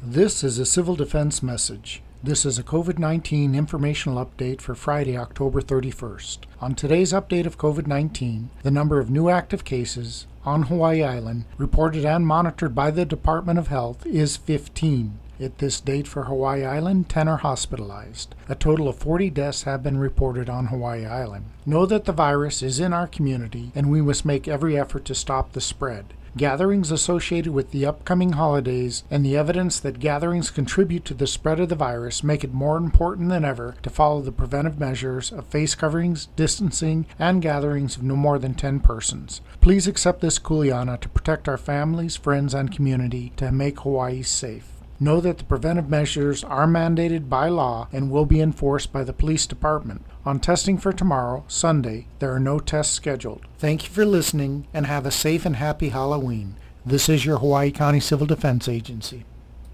This is a Civil Defense message. This is a COVID-19 informational update for Friday, October 31st. On today's update of COVID-19, the number of new active cases on Hawaii Island reported and monitored by the Department of Health is 15. At this date for Hawaii Island, 10 are hospitalized. A total of 40 deaths have been reported on Hawaii Island. Know that the virus is in our community and we must make every effort to stop the spread. Gatherings associated with the upcoming holidays and the evidence that gatherings contribute to the spread of the virus make it more important than ever to follow the preventive measures of face coverings, distancing, and gatherings of no more than 10 persons. Please accept this kuleana to protect our families, friends, and community to make Hawaii safe. Know that the preventive measures are mandated by law and will be enforced by the police department. On testing for tomorrow, Sunday, there are no tests scheduled. Thank you for listening and have a safe and happy Halloween. This is your Hawaii County Civil Defense Agency.